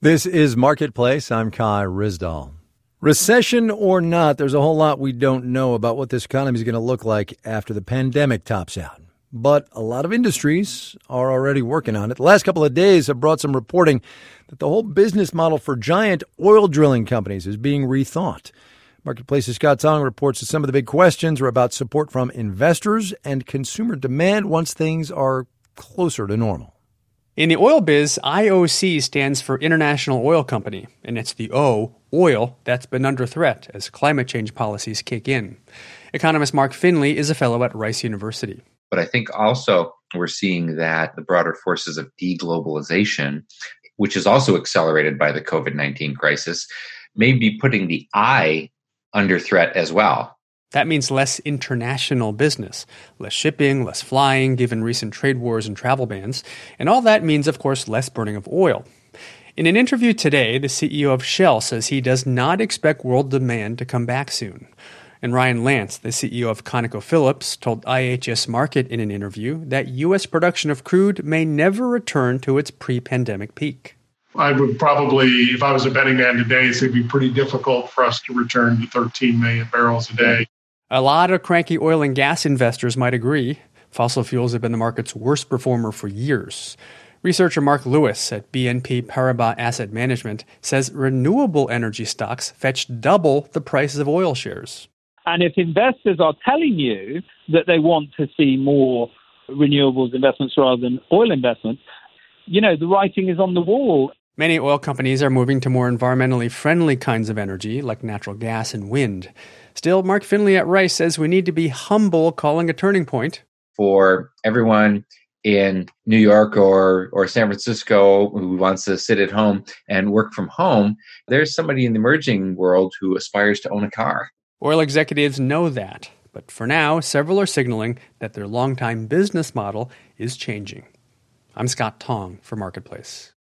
This is Marketplace. I'm Kai Ryssdal. Recession or not, there's a whole lot we don't know about what this economy is going to look like after the pandemic tops out. But a lot of industries are already working on it. The last couple of days have brought some reporting that the whole business model for giant oil drilling companies is being rethought. Marketplace's Scott Tong reports that some of the big questions are about support from investors and consumer demand once things are closer to normal. In the oil biz, IOC stands for International Oil Company, and it's the O, oil, that's been under threat as climate change policies kick in. Economist Mark Finley is a fellow at Rice University. But I think also we're seeing that the broader forces of deglobalization, which is also accelerated by the COVID-19 crisis, may be putting the I under threat as well. That means less international business, less shipping, less flying, given recent trade wars and travel bans. And all that means, of course, less burning of oil. In an interview today, the CEO of Shell says he does not expect world demand to come back soon. And Ryan Lance, the CEO of ConocoPhillips, told IHS Markit in an interview that U.S. production of crude may never return to its pre-pandemic peak. I would probably, if I was a betting man today, say it'd be pretty difficult for us to return to 13 million barrels a day. A lot of cranky oil and gas investors might agree. Fossil fuels have been the market's worst performer for years. Researcher Mark Lewis at BNP Paribas Asset Management says renewable energy stocks fetched double the prices of oil shares. And if investors are telling you that they want to see more renewables investments rather than oil investments, the writing is on the wall. Many oil companies are moving to more environmentally friendly kinds of energy, like natural gas and wind. Still, Mark Finley at Rice says we need to be humble calling a turning point. For everyone in New York or San Francisco who wants to sit at home and work from home, there's somebody in the emerging world who aspires to own a car. Oil executives know that. But for now, several are signaling that their longtime business model is changing. I'm Scott Tong for Marketplace.